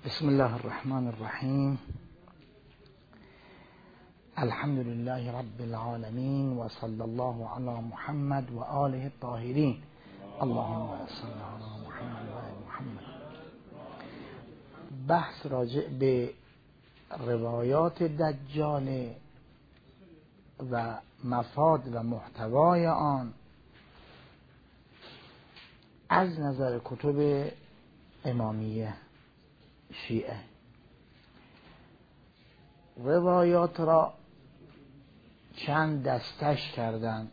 بسم الله الرحمن الرحیم. الحمد لله رب العالمین و صلی الله علی محمد و آله الطاهرین. اللهم صل علی محمد و آل محمد. بحث راجع به روایات دجال و مفاد و محتوای آن از نظر کتب امامیه شیعه. روایات را چند دستش کردند،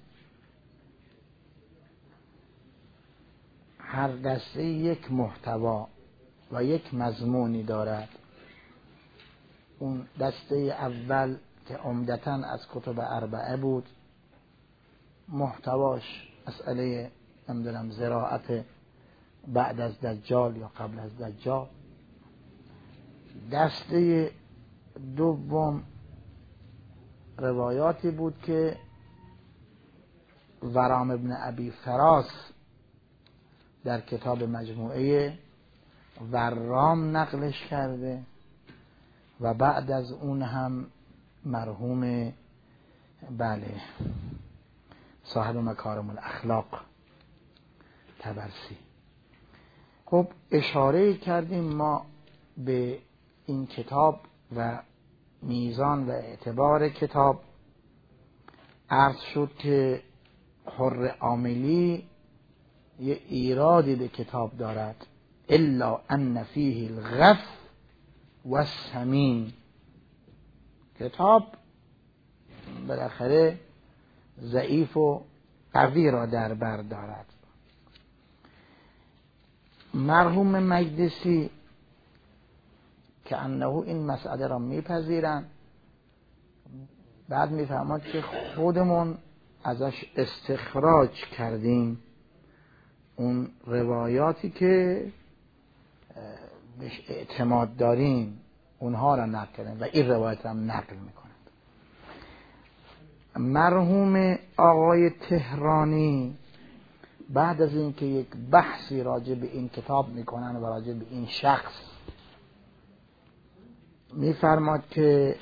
هر دسته یک محتوا و یک مضمونی دارد. اون دسته اول که عمدتاً از کتب اربعه بود، محتواش مسئله زراعت بعد از دجال یا قبل از دجال. دسته دوم روایاتی بود که ورام ابن ابی فراس در کتاب مجموعه ورام نقلش کرده و بعد از اون هم مرحوم صاحب مکارم الاخلاق طبرسی. خب اشاره کردیم ما به این کتاب و میزان و اعتبار کتاب. عرض شد که حر عاملی یه ایرادی به کتاب دارد، الا ان فیه الغف و السمین. کتاب بالاخره ضعیف و قوی را در بر دارد. مرحوم مجلسی که انه این مسئله را میپذیرن، بعد میفهمد که خودمون ازش استخراج کردیم اون روایاتی که بهش اعتماد داریم اونها را نقل کردیم و این روایت را هم نقل میکنند. مرحوم آقای تهرانی بعد از اینکه یک بحثی راجع به این کتاب میکنن و راجع به این شخص، میفرماد که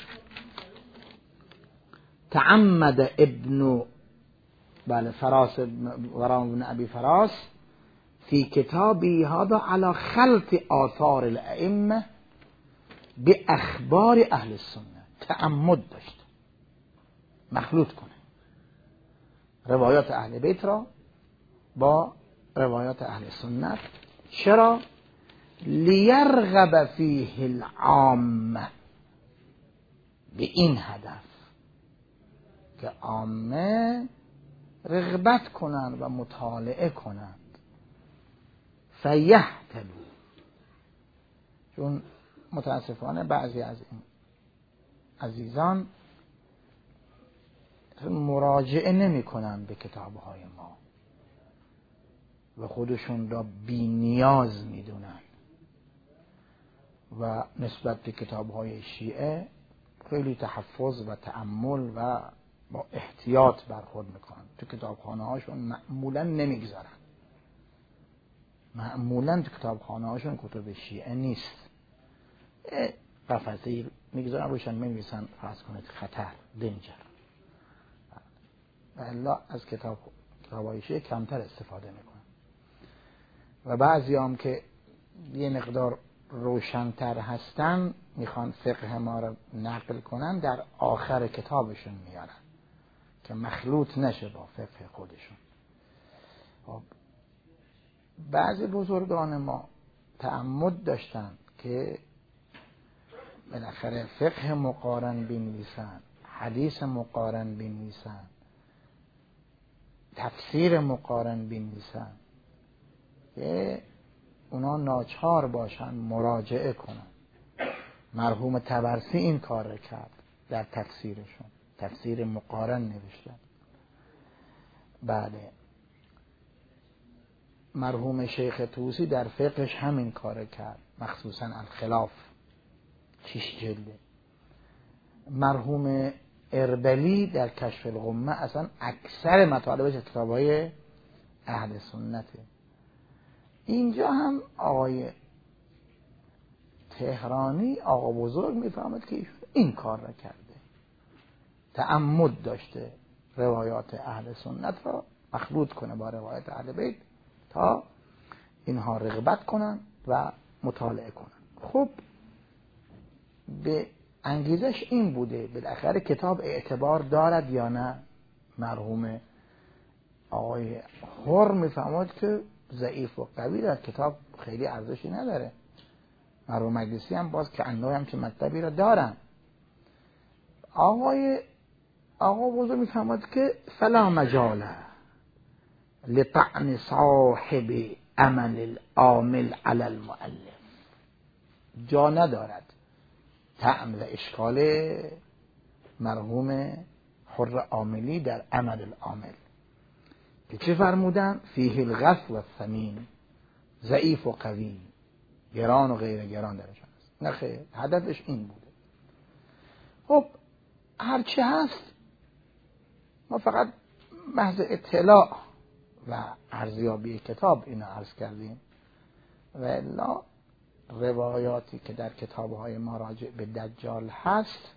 تعمد ابن فراس ورام ابن ابی فراس فی کتابی هذا على خلط آثار الائمه به اخبار اهل السنه. تعمد داشت مخلوط کنه روایات اهل بیت را با روایات اهل سنت. چرا؟ لیرغب فیه العامه، به این هدف که عامه رغبت کنند و مطالعه کنند. فیهتدوا، چون متاسفانه بعضی از این عزیزان مراجعه نمی کنند به کتابهای ما و خودشون را بی نیاز می دونن و نسبت به کتابهای شیعه خیلی تحفظ و تأمل و با احتیاط برخورد میکنن. تو کتابخانه هاشون معمولا نمیگذارن، معمولا تو کتابخانه هاشون کتب شیعه نیست، قفسه‌ای میگذارن روشن می‌نویسن فرض کنید خطر، دنجر، و الا از کتابهای شیعه کمتر استفاده میکنن. و بعضی هم که یه مقدار روشن‌تر هستن میخوان فقه ما رو نقل کنن، در آخر کتابشون میارن که مخلوط نشه با فقه خودشون. خب بعضی بزرگان ما تعمد داشتن که بالاخره فقه مقارن بنویسن، حدیث مقارن بنویسن، تفسیر مقارن بنویسن که اونا ناچار باشن مراجعه کنن. مرحوم طبرسی این کار را کرد در تفسیرشون، تفسیر مقارن نوشتن. بله، مرحوم شیخ طوسی در فقهش همین کار کرد، مخصوصا الخلاف 6 جلده. مرحوم اربلی در کشف الغمه اصلا اکثر مطالبش کتابای اهل سنته. اینجا هم آقای تهرانی آقا بزرگ میفهمد که ایشون این کار را کرده، تعمد داشته روایات اهل سنت را مخلوط کنه با روایات اهل بیت تا اینها رغبت کنن و مطالعه کنن. خب به انگیزش این بوده بالاخره کتاب اعتبار دارد یا نه. مرحوم آقای حر میفهمد که ضعیف و قوی دارد، کتاب خیلی ارزشی نداره. مرحوم مجلسی هم باز که اندای هم که مطلبی را دارن. آقا بزرگ میفهمد که فلا مجاله لطعن صاحب عمل العامل علی المؤلف، جا ندارد طعن و اشکال مرحوم حر عاملی در عمل العامل که چه فرمودن؟ فیه الغث و الثمین، ضعیف و قوی، گران و غیر گران درش هست. نه خیر، هدفش این بوده. خب هرچه هست ما فقط محض اطلاع و ارزیابی کتاب اینو عرض کردیم و الا روایاتی که در کتاب‌های ما راجع به دجال هست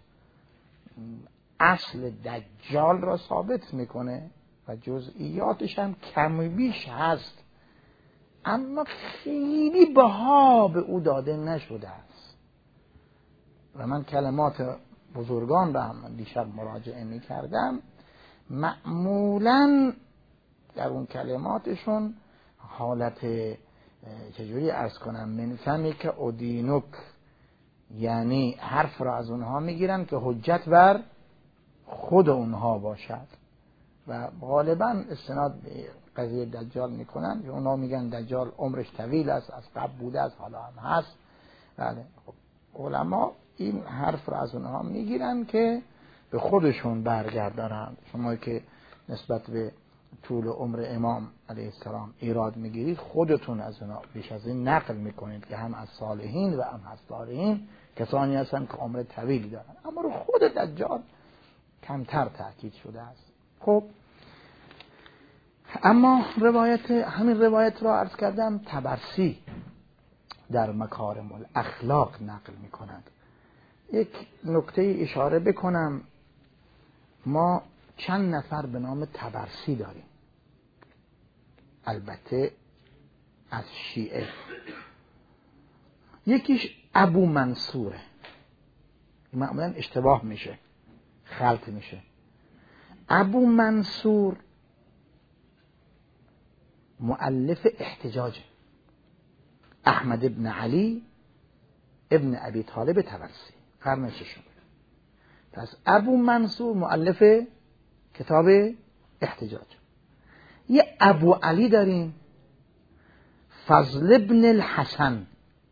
اصل دجال را ثابت میکنه و جزئیاتش هم کم بیش هست، اما خیلی بها به او داده نشده است. و من کلمات بزرگان را هم دیشب مراجعه میکردم، معمولاً در اون کلماتشون حالت چجوری عرض کنم من فمی که ادینوک، یعنی حرف را از اونها میگیرن که حجت بر خود اونها باشد و غالبا استناد به قضیه دجال میکنن که اونها میگن دجال عمرش طویل است، از قبل بوده است، حالا هم هست. بله، علما این حرف را از اونها میگیرن که به خودشون برگردانند. شما که نسبت به طول عمر امام علیه السلام ایراد میگیرید، خودتون از اونا بیش از این نقل میکنید که هم از صالحین و هم از صالحین کسانی هستن که عمر طویلی دارن، اما رو خود دجال کمتر تأکید شده است. خب اما همین روایت را عرض کردم طبرسی در مکارم الاخلاق نقل میکند. یک نکته اشاره بکنم، ما چند نفر به نام طبرسی داریم، البته از شیعه. یکیش ابو منصوره، معمولا اشتباه میشه، خلط میشه. ابو منصور مؤلف احتجاج احمد ابن علی ابن ابی طالب طبرسی، قرن ششم. پس ابو منصور مؤلف کتاب احتجاج. یه ابو علی داریم فضل ابن الحسن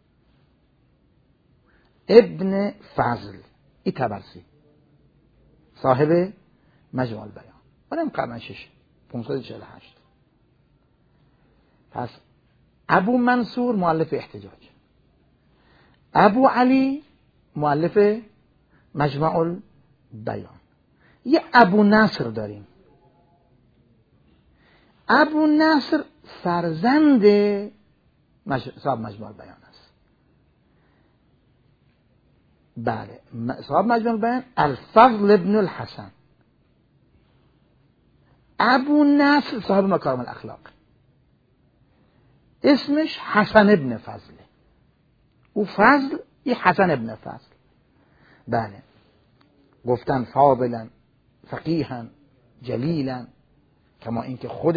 ابن فضل، ای طبرسی صاحب مجموع البیان، اونم قرن شش 548. پس ابو منصور مؤلف احتجاج، ابو علی مؤلف مجموع البیان. یه ابو نصر داریم. ابو نصر فرزند صاحب مجموع البیان است. بله، صاحب مجموع البیان الفضل ابن الحسن. ابو نصر صاحب مکارم الاخلاق، اسمش حسن ابن فضله. او فضل، ای حسن ابن فضل. بله، گفتن فاضلا فقیها جلیلا، کما اینکه خود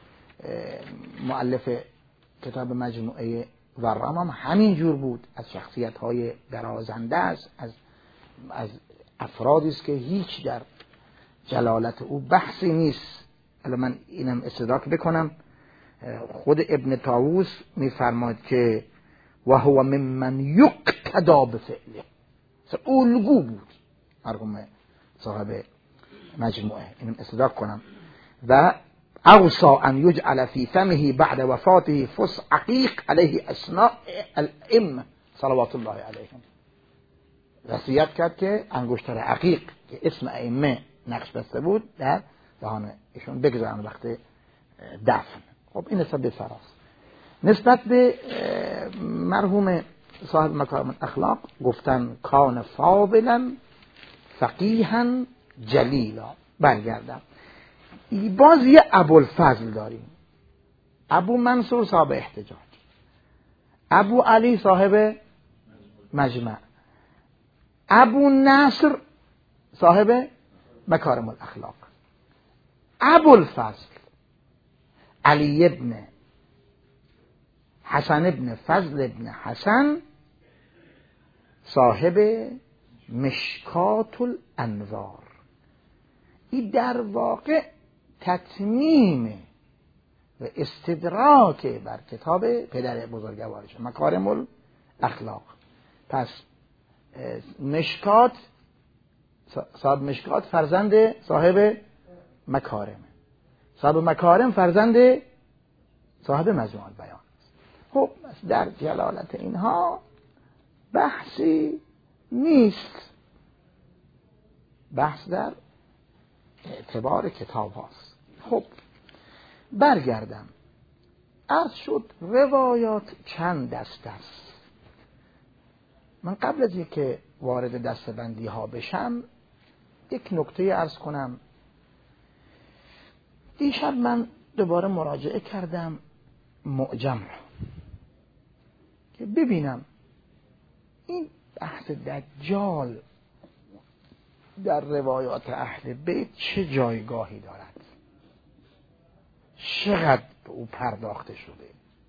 مؤلف کتاب مجموعه ورم هم همین جور بود، از شخصیت های برازنده است، از افرادی است که هیچ در جلالت او بحثی نیست. الان من اینم استدراک بکنم، خود ابن طاووس میفرماید که و هو ممن یقتدا بفعله، الگو بود مرحوم صاحب مجموعه. اینم استدراک کنم. و اوصى ان یجعل فی فمه بعد وفاته فص عقیق علیه اسماء الائمه صلوات الله علیهم. وصیت کرد که انگشتر عقیق که اسم ائمه نقش بسته بود در دهان ایشون بگذارن وقت دفن. خب این نسبت به فراز. نسبت به مرحوم صاحب مکارم الاخلاق گفتن کان فاضلا فقیها جلیلا. برگردم باز یه ابوالفضل داریم، ابو منصور صاحب احتجاج، ابو علی صاحب مجمع، ابو نصر صاحب مکارم الاخلاق. ابوالفضل علی ابن حسن ابن فضل ابن حسن صاحب مشکات الانوار. این در واقع تتمیم و استدراک بر کتاب پدر بزرگوارش مکارم الاخلاق. پس مشکات، صاحب مشکات فرزند صاحب مکارم، صاحب مکارم فرزند صاحب مجموع البیان. خب در جلالت اینها بحثی نیست، بحث در اعتبار کتاب هاست. خب برگردم، عرض شد روایات چند دست است. من قبل از اینکه وارد دسته‌بندی ها بشم یک نکته عرض کنم. دیشب من دوباره مراجعه کردم معجم را که ببینم این بحث دجال در روایات اهل بیت چه جایگاهی دارد، چقدر به او پرداخته شده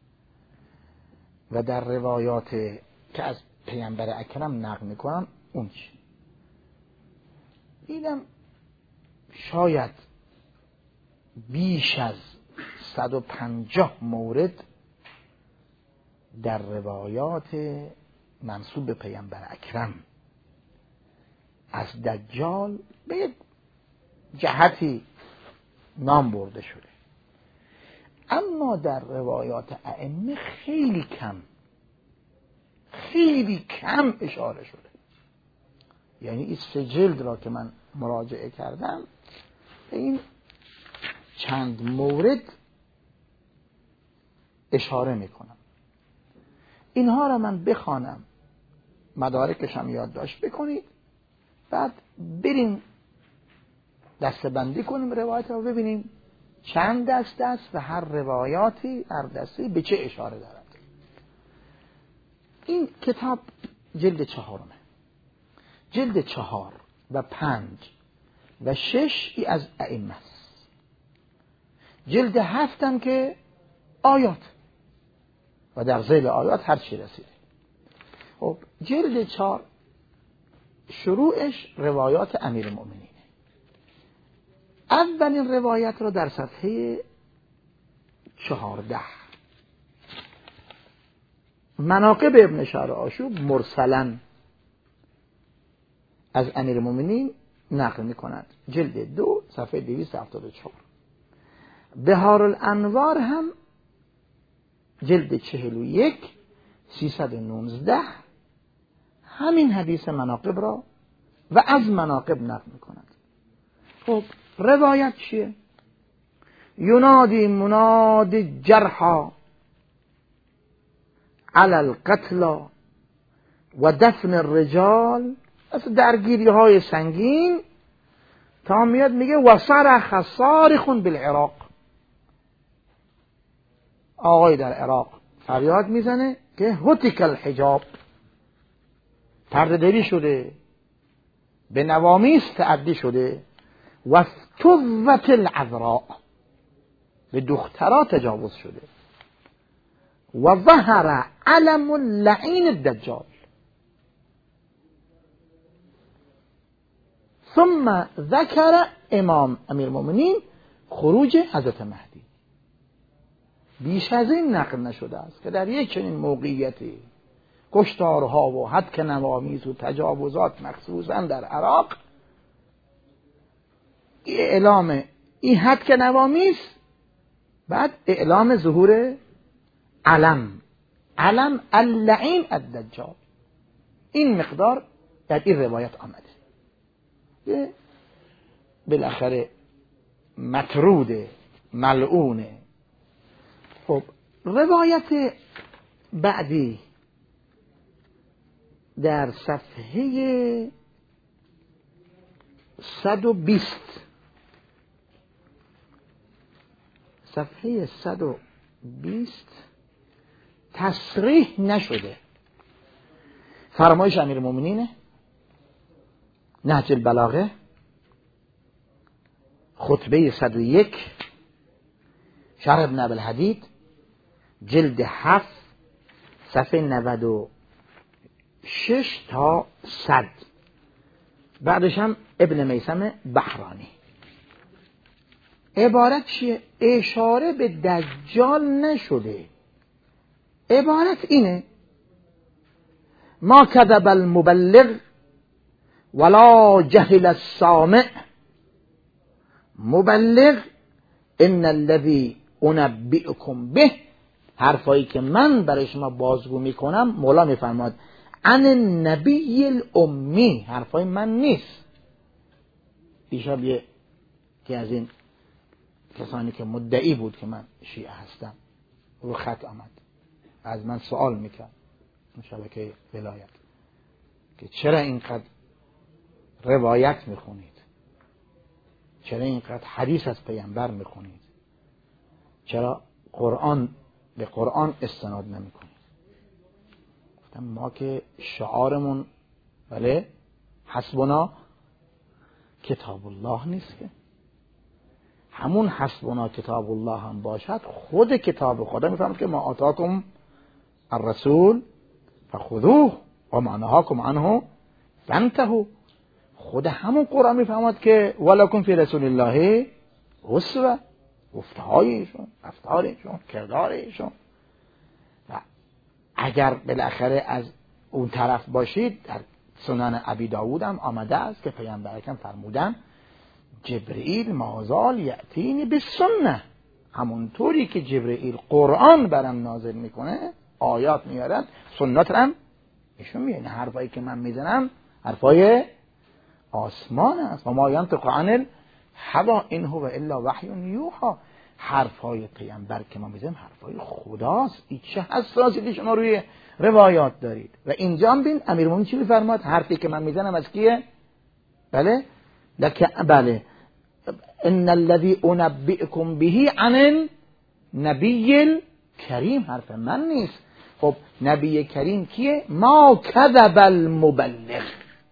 و در روایات که از پیامبر اکرم نقل میکنم اون چی. دیدم شاید بیش از 150 مورد در روایات منسوب به پیامبر اکرم از دجال به یک جهتی نام برده شده، اما در روایات ائمه خیلی کم اشاره شده. یعنی این 3 جلد را که من مراجعه کردم به این چند مورد اشاره میکنم. اینها را من بخوانم، مدارکش هم یادداشت بکنید، بعد بریم دسته‌بندی کنیم روایت را، ببینیم چند دسته است و هر روایاتی، هر دسته به چه اشاره دارد. این کتاب جلد 4، جلد 4 و 5 و 6 ای از ائمه است. جلد 7 هم که آیات و در ذیل آیات هر چی رسیده. خب جلد 4 شروعش روایات امیرالمؤمنین. اولین روایت را در صفحه 14 مناقب ابن شهر آشوب مرسلا از امیرالمؤمنین نقل می‌کند. جلد 2 صفحه 274. بهار الانوار هم جلد 41 319 همین حدیث مناقب را و از مناقب نقل می‌کند. خب روایت چیه؟ ینادی مناد جرحا علی القتلا و دفن الرجال، از درگیری های سنگین، تا میاد میگه و صرخ صارخ بالعراق، آقای در عراق فریاد میزنه که هتک الحجاب، پرده دری شده، به نوامیس تعدی شده، و افتضت العذراء، به دخترها تجاوز شده، و ظهر علم اللعین الدجال، ثم ذکر امام امیرالمؤمنین خروج حضرت مهدی. بیش از این نقل نشده است که در یک چنین موقعیتی کشتارها و هتک نوامیس و تجاوزات مخصوصا در عراق، اعلام این هتک نوامیس، بعد اعلام ظهور علم اللعین الدجال، این مقدار در این روایت آمده. بالاخره مطرود ملعونه. خب روایت بعدی در صفحه 120 صفحه 120 تصریح نشده. فرمایش امیرالمومنین نهج البلاغه خطبه 101 شرح ابن ابوالحدید جلد 7 صفحه 96 تا 100. بعدش هم ابن میثم بحرانی. عبارت چیه؟ اشاره به دجال نشده. عبارت اینه: ما کذب المبلغ ولا جهل السامع. مبلغ ان الذی انبئکم به، حرفایی که من برای شما بازگو میکنم، مولا میفرماد عن النبی الامی، حرفای من نیست. دیشب که از این کسانی که مدعی بود که من شیعه هستم رو خط آمد، از من سوال میکرد این شبکه ولایت که چرا اینقدر روایت میخونید، چرا اینقدر حدیث از پیامبر میخونید، چرا به قرآن استناد نمیکنید؟ گفتم ما که شعارمون بله حسبنا کتاب الله نیست که. همون حسبنا کتاب الله هم باشد، خود کتاب خدا میفهمد که ما آتاکم الرسول فخذوه و ما نهاکم عنه فانتهوا. خود همون قرآن میفهمد که ولکم فی رسول الله اسوه، گفتهایشون، رفتارشون، کردارشون. و اگر بالاخره از اون طرف باشید، در سنن ابی داود هم آمده است که پیامبر اکرم فرمودن جبرئیل مازال یأتینی بالسنه، همونطوری که جبرئیل قرآن برام نازل میکنه، آیات میارد، سنت هم ایشون میاد. حرفایی که من میزنم حرفای آسمان است. و ما ینطق عن الهوی ان هو الا وحی یوحی. حرفای پیامبر که ما میزنیم حرفای خداست. این چه حساسیتی شما روی روایات دارید؟ و اینجا هم بین امیرالمومنین چی میفرماد؟ حرفی که من میزنم از کیه؟ بله بله ان الذی انبئکم به عن النبی الکریم، حرف من نیست. خب نبی کریم کیه؟ ما کذب المبلغ.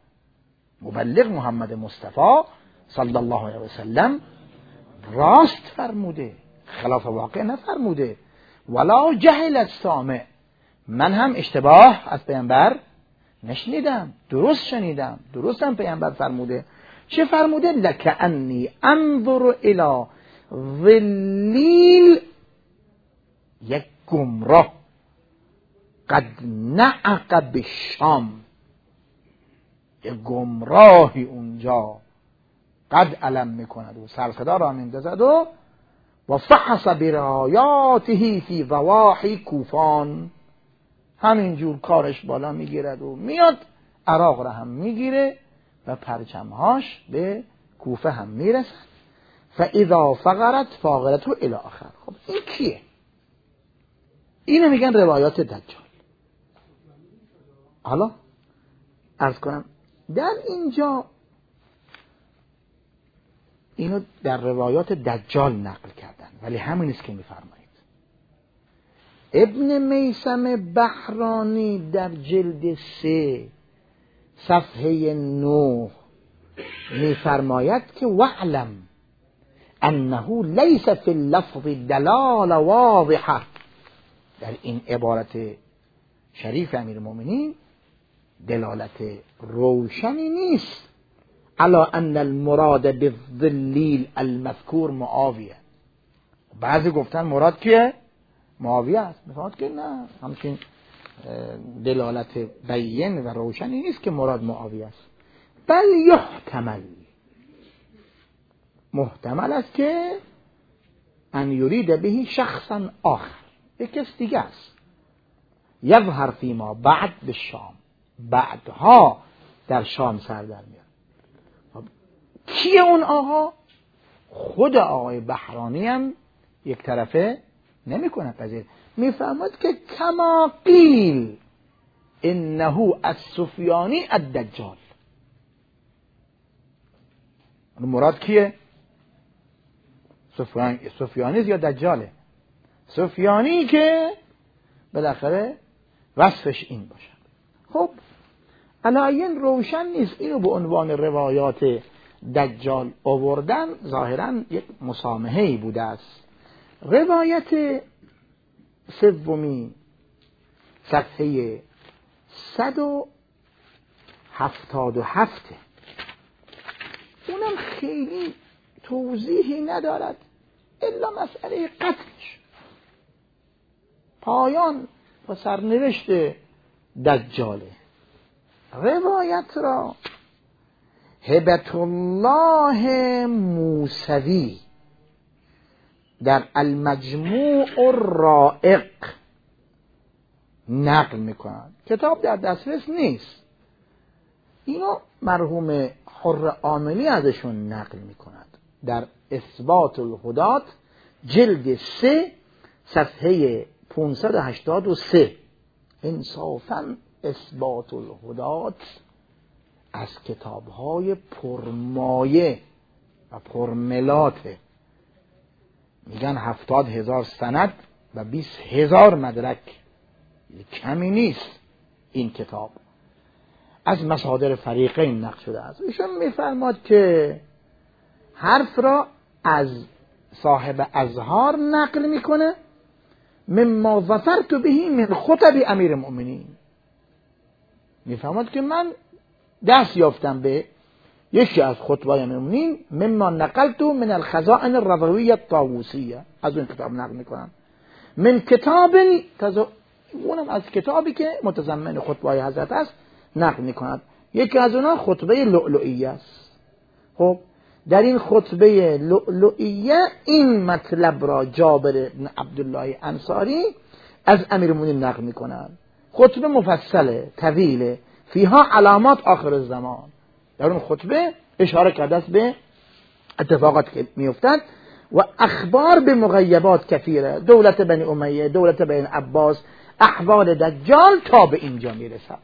مبلغ محمد مصطفی صلی الله علیه و سلم راست فرموده، خلاف واقع نفرموده. ولا جهل السامع، من هم اشتباه از پیامبر نشنیدم، درست شنیدم، درست هم پیامبر فرموده. چه فرموده؟ لکانی انظر الی ظلیل یک گمراه قد نعق بالشام. یک گمراهی اونجا قد علم میکند و سرصدا را میندازد و فحص برایاته فی ضواحی کوفان. همینجور کارش بالا میگیرد و میاد عراق را هم میگیره و پرچمهاش به کوفه هم میرسد. فاذا فقرت فاقرته الی آخر. خب این کیه؟ اینو میگن روایات دجال. حالا عرض کنم در اینجا اینو در روایات دجال نقل کردن، ولی همین است که میفرمایید. ابن میثم بحرانی در جلد 3 صفحه 9 میفرماید که وعلم انه لیس فی اللفظ دلال واضحه. در این عبارت شریف امیرالمومنین دلالت روشنی نیست علی ان المراد بالظلیل المذکور معاویه. بعضی گفتن مراد کیه؟ معاویه است. میفهمد که نه، همچین دلالت بیین و روشنی نیست که مراد معاویه است. بل محتمل است که ان یرید به شخصا آخر، یک کس دیگه است. یظهر فیما بعد به شام، بعدها در شام سر در میاد. کیه اون آقا؟ خود آقای بحرانی هم یک طرفه نمی کنه پذیر. میفهمد که کما قیل انه السفیانی الدجال. مراد کیه؟ سفیانی یا دجاله؟ سفیانی که بالاخره وصفش این باشد. خب علایین روشن نیست اینو به عنوان روایات دجال آوردن، ظاهرا یک مسامحه‌ای بوده است. روایت سومی صفحه 177 اونم خیلی توضیحی ندارد الا مسئله قتلش، پایان و سرنوشت دجاله. روایت را هبت الله موسوی در المجموع الرائق نقل میکنند. کتاب در دسترس نیست، اینو مرحوم حر عاملی ازشون نقل میکند در اثبات الهدات جلد 3 صفحه 583. انصافاً اثبات الهدات از کتاب‌های پرمایه و پرملاته. میگن 70,000 سند و 20,000 مدرک، کمی نیست. این کتاب از مصادر فریقین نقل شده است. ایشون میفرماد که حرف را از صاحب ازهار نقل میکنه، مما ظفرت به من خطب امیر المؤمنین. میفرماد که من دست یافتم به یکی از خطبای امیر المؤمنین، مما نقلت من الخزائن الرضویه الطاووسیه، از اون کتاب نقل میکنم. من کتاب اونم از کتابی که متضمن خطبای حضرت است نقل میکند. یکی از اونها خطبه لؤلؤیه است. خب در این خطبه لؤلؤیه این مطلب را جابر بن عبدالله انصاری از امیر المؤمنین نقل میکنند. خطبه مفصله، طویله، فیها علامات آخر الزمان. در اون خطبه اشاره کرده است به اتفاقات که میافتد و اخبار به مغیبات کثیره، دولت بنی امیه، دولت بنی عباس، احوال دجال تا به اینجا میرسد.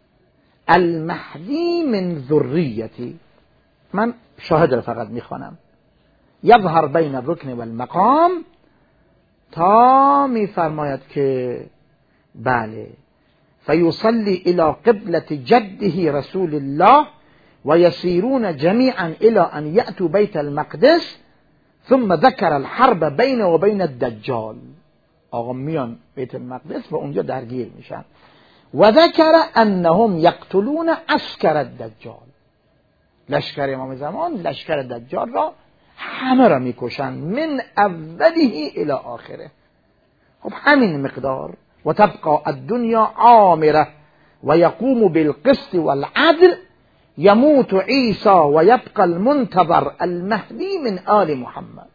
المهدی من ذریتی، من شاهد را فقط میخوانم، یظهر بین الرکن و المقام، تا میفرماید که بله فیصلی الى قبلة جده رسول الله و یسیرون جمیعا الى ان یأتوا بیت المقدس ثم ذکر الحرب بین و بین الدجال. آقا میان بیت المقدس و اونجا درگیر میشن. و ذکر انهم یقتلون عسکر الدجال، لشکر امام زمان لشکر دجال را همه را میکشن، من اوله الی آخره. خب همین مقدار. و تبقى الدنیا عامره و یقوم بالقسط والعدل، یموت عیسی و یبقى المنتظر المهدی من آل محمد.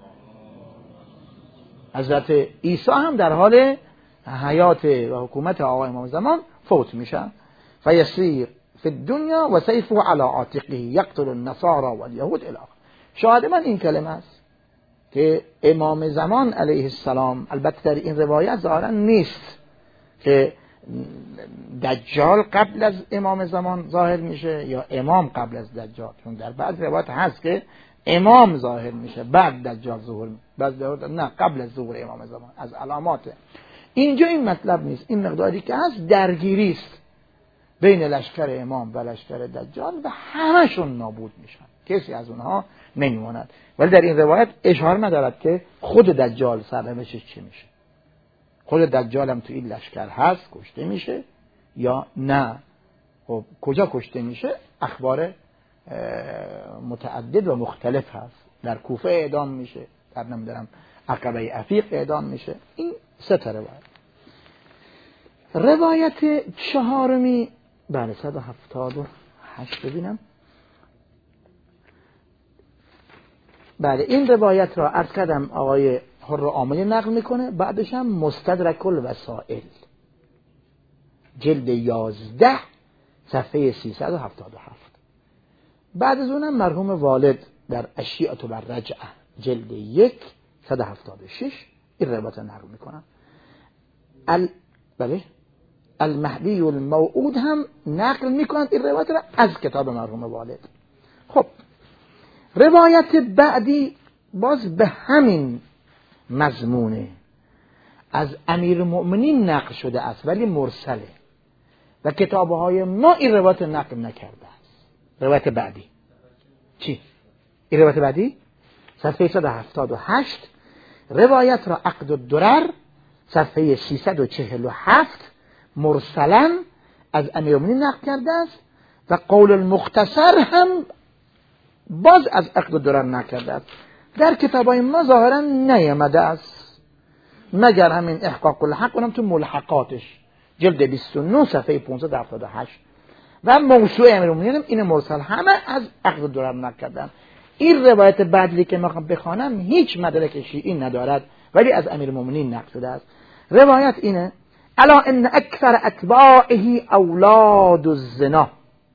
حضرت عیسی هم در حال حیات و حکومت آقای امام زمان فوت میشن. فیسیر فی الدنیا و سیفه علی عاتقه یقتل النصارى والیهود الی آخر. شاهد من این کلمه است که امام زمان علیه السلام، البته در این روایت ظاهرا نیست که دجال قبل از امام زمان ظاهر میشه یا امام قبل از دجال، چون در بعض روایات هست که امام ظاهر میشه بعد دجال ظهور میشه، بعض روایات نه قبل از ظهور امام زمان. از علاماته. اینجا این مطلب نیست. این مقداری که هست درگیری است بین لشکر امام و لشکر دجال و همشون نابود میشن، کسی از اونها نمیموند. ولی در این روایت اشاره ندارد که خود دجال سرنوشتش چی میشه. خود دجال هم تو این لشکر هست، کشته میشه یا نه. خب کجا کشته میشه؟ اخبار متعدد و مختلف هست. در کوفه اعدام میشه، در نمیدونم عقبه عفیق اعدام میشه. این سه تا روایت. روایت چهارمی بله 178 ببینم. بله این روایت را عرض کردم آقای حر عاملی نقل میکنه. بعدش هم مستدرک الوسائل جلد 11 صفحه 377. بعد از اونم مرحوم والد در اشیاء بر رجعه جلد 1 176 این روایت نقل میکنن. بله المهدی الموعود هم نقل میکنند این روایت را از کتاب مرحوم والد. خب روایت بعدی باز به همین مضمونه، از امیرالمؤمنین نقل شده است ولی مرسله و کتاب‌های ما این روایت نقل نکرده است. روایت بعدی چی؟ این روایت بعدی صفحه 178 روایت را عقد الدرر صفحه 347 مرسلا از امیرالمؤمنین نقل کرده است و قول المختصر هم باز از عقد الدرر نقل کرده است. در کتاب‌های ما ظاهرا نیامده است مگر همین احقاق الحق، اونم تو ملحقاتش جلد 29 صفحه 578 و موسوعه امیرالمؤمنین این مرسل همه از عقد الدرر نقل کردن. این روایت بعدی که میخوام بخوانم هیچ مدرک شیعی ندارد ولی از امیرالمؤمنین نقل شده است. روایت اینه: الا ان اکثر اتباعه اولاد الزنا،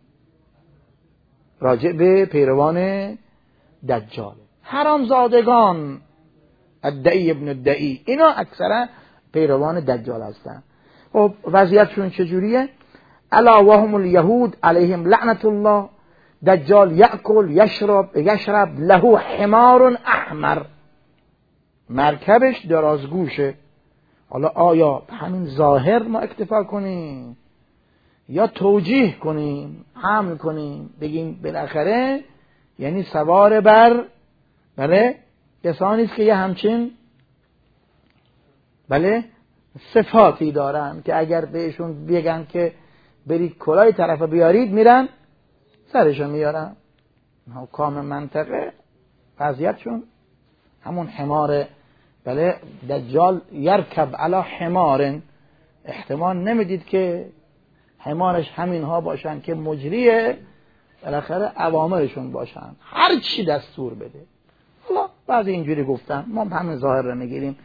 راجع به پیروان دجال، حرامزادگان، ادعی ابن ادعی، اینا اکثرا پیروان دجال هستن. خب وضعیتشون چجوریه؟ الا وهم الیهود علیهم لعنت الله، دجال یأکل یشرب له حمار احمر، مرکبش درازگوشه. حالا آیا همین ظاهر ما اکتفا کنیم یا توجیه کنیم، حمل کنیم، بگیم بالاخره یعنی سوار بر کسانی است که یه همچین صفاتی دارن که اگر بهشون بگن که برید کلاه طرف بیارید میرن سرشو میارن. حکام منطقه وضعیتشون همون حمار دجال یرکب علی حمار، احتمال نمیدید که حمارش همین ها باشن که مجریه بالاخره اوامرشون باشن، هر چی دستور بده. حالا بعضی اینجوری گفتن، ما همین ظاهر رو میگیریم.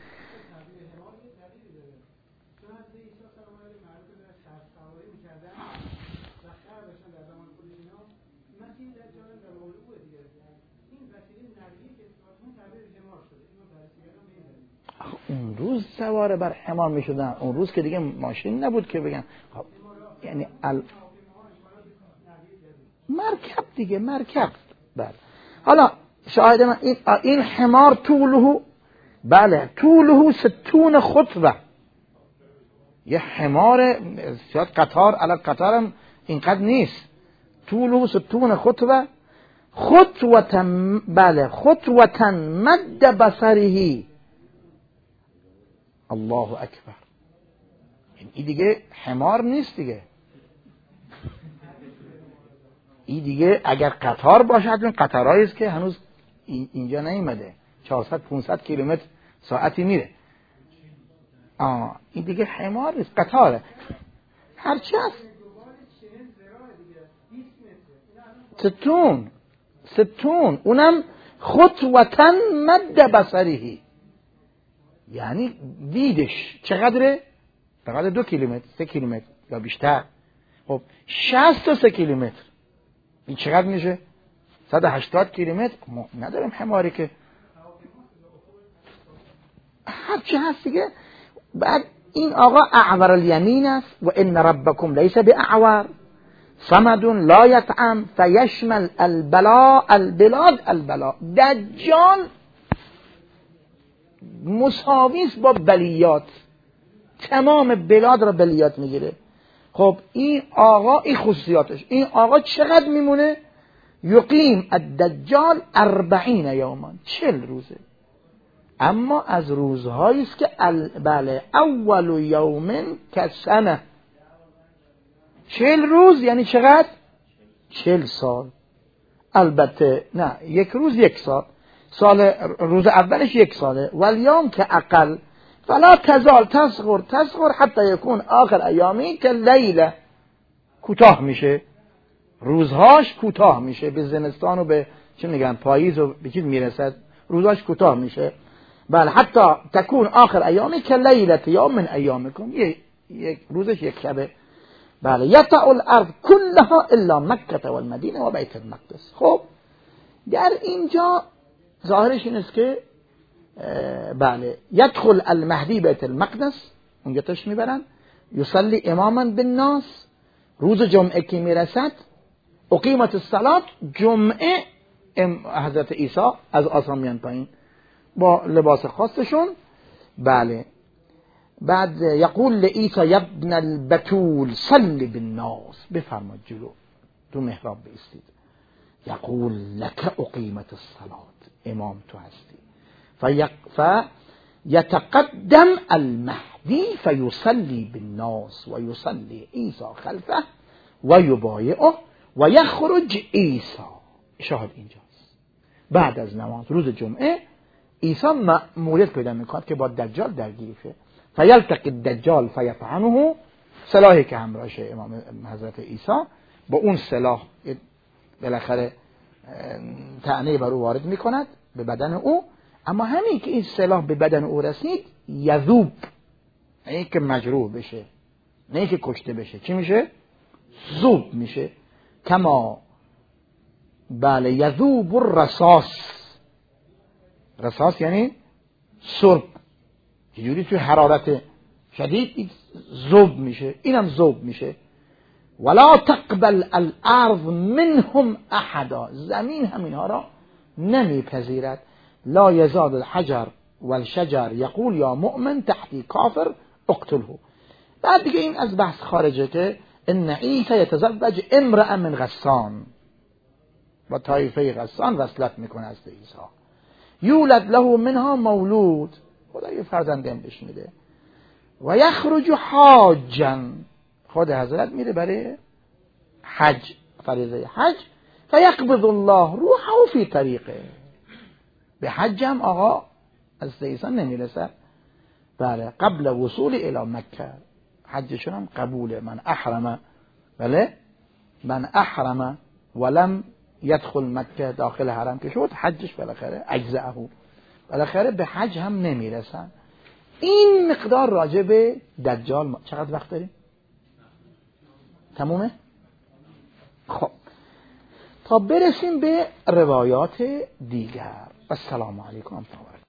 اون روز سوار بر حمار می شدن، اون روز که دیگه ماشین نبود که بگن خب یعنی مرکب دیگه، مرکب. بله حالا شاهد من این حمار طوله 60 خطوه، یه حمار شاید قطار علی قطار هم اینقدر نیست، طوله 60 خطوه، خطوة مد بصره، الله اکبر. این دیگه حمار نیست دیگه، این دیگه اگر قطار باشد، این قطارهایی است که هنوز اینجا نیومده، 400-500 کیلومتر ساعتی میره. این دیگه حمار نیست، قطاره. هرچی هست 60 اونم خطوة مد بصره، یعنی دیدش چقدره؟ فقط 2 کیلومتر 3 کیلومتر یا بیشتر. خب 60 تا 3 کیلومتر این چقدر میشه؟ 180 کیلومتر. ما نداریم حماری که هرچی هست دیگه. بعد این آقا اعور الیمین است و ان ربکم لیس باعور صمد لا یطعم فیشمل البلاد البلاء. دجال مساوی است با بلیات، تمام بلاد را بلیات میگیره. خب این آقا این خصوصیاتش، این آقا چقدر میمونه؟ یقیم الدجال 40 یوما، 40 روزه. اما از روزهایی است که اول یوم کسنه، 40 روز یعنی چقدر؟ 40 سال. البته نه، یک روز 1 سال، روز اولش 1 ساله. والیوم که اقل فلا تزال تصغر حتی یکون آخر ایامی که لیله، کوتاه میشه روزهاش، کوتاه میشه به زمستان و به چه میگن پاییز و به چیز میرسد، روزهاش کوتاه میشه. بله حتی تکون آخر ایامی که لیله یوم من ایامکم، یک روزش 1 شبه. بله یطأ الارض كلها الا مکه و المدینه و بیت المقدس. خب در اینجا ظاهرش این است که بله یدخل المهدی بیت المقدس، اونجا تاش میبرن، یصلی اماما بالناس، روز جمعه که میرسد اقیمت الصلاة، جمعه حضرت عیسی از آسمان میان پایین با لباس خاصشون. بله. بعد یقول لعیسی یا ابن البتول صلی بالناس، بفرماد جلو تو محراب بایستید. یقول لک اقیمت الصلاة، امام تو هستی. فیتقدم المهدی فیصلی بالناس و یصلی عیسی خلفه و یبایعه و یخرج عیسی. شاهد اینجاست. بعد از نماز روز جمعه عیسی مأموریت پیدا میکند که با دجال درگیری شه. فیلتقی الدجال فیطعنه، سلاحی که همراهشه امام حضرت عیسی، با اون سلاح بالاخره طعنه بر او وارد میکند به بدن او. اما همین که این سلاح به بدن او رسید یذوب، نه که مجروح بشه، نه که کشته بشه، چی میشه؟ ذوب میشه. کما بله یذوب الرصاص، رصاص یعنی سرب، چجوری توی حرارت شدید ذوب میشه، اینم ذوب میشه. ولا تقبل الارض منهم احدا، زمین همینها را نمیپذیرد. لا یزال الحجر والشجر یقول یا مؤمن تحتی کافر اقتله. بعد دیگه این از بحث خارجه که ان عیسی یتزوج امرأ من غسان، با طایفه غسان وصلت میکنه از عیسی. یولد له منها مولود، خدا یه فرزندم بهش میده. و یخرج حاجا، خود حضرت میره برای حج، فریضه حج. فیقبض الله روحه فی طریقه، به حج هم آقا از عیسی نمیرسه. بله قبل وصول الی مکه، حجشون هم قبوله. من احرم، بله من احرم ولم یدخل مکه، داخل حرم که شد حجش بالاخره اجزعه، بالاخره به حج هم نمیرسن. این مقدار راجع به دجال. چقدر وقت داریم؟ تمومه؟ خب تا برسیم به روایات دیگر. السلام علیکم و رحمت الله.